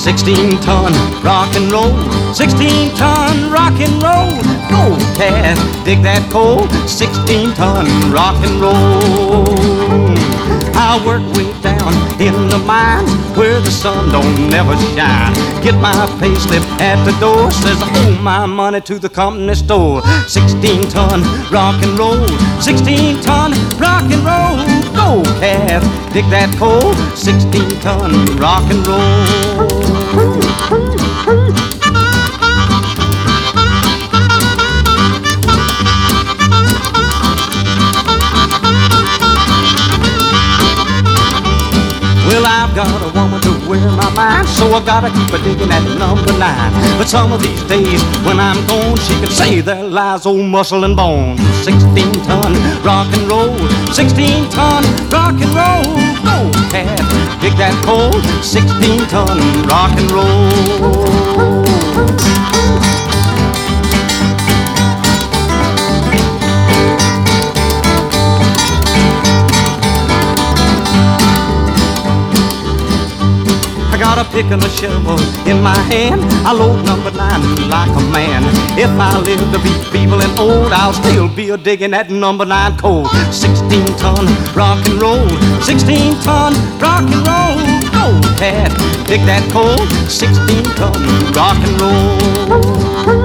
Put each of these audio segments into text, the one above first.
16-ton rock and roll, 16-ton rock and roll. Go, cat, dig that coal, 16-ton rock and roll. I work way down in the mines where the sun don't never shine. Get my pay slip at the door, says I owe my money to the company store. 16-ton rock and roll, 16-ton rock and roll. Go, cat, dig that coal, 16-ton rock and roll. Well, I've got a woman to wear my mind, so I've gotta keep her digging at number 9. But some of these days when I'm gone, she can say there lies old muscle and bone. 16-ton rock and roll, 16-ton rock and roll. Go, cat, dig that coal, 16-ton rock and roll. Got a pick and a shovel in my hand, I load number 9 like a man. If I live to be feeble and old, I'll still be a digging at number 9 coal. 16-ton rock and roll, 16-ton rock and roll. Go, cat, dig that coal, 16-ton rock and roll.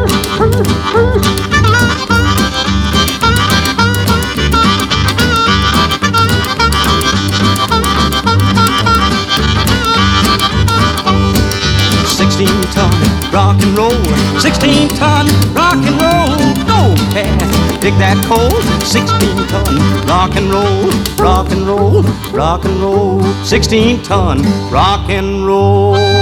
16-ton rock and roll, 16-ton rock and roll. Go, cat, dig that coal, 16-ton rock and roll, rock and roll, rock and roll, 16-ton rock and roll.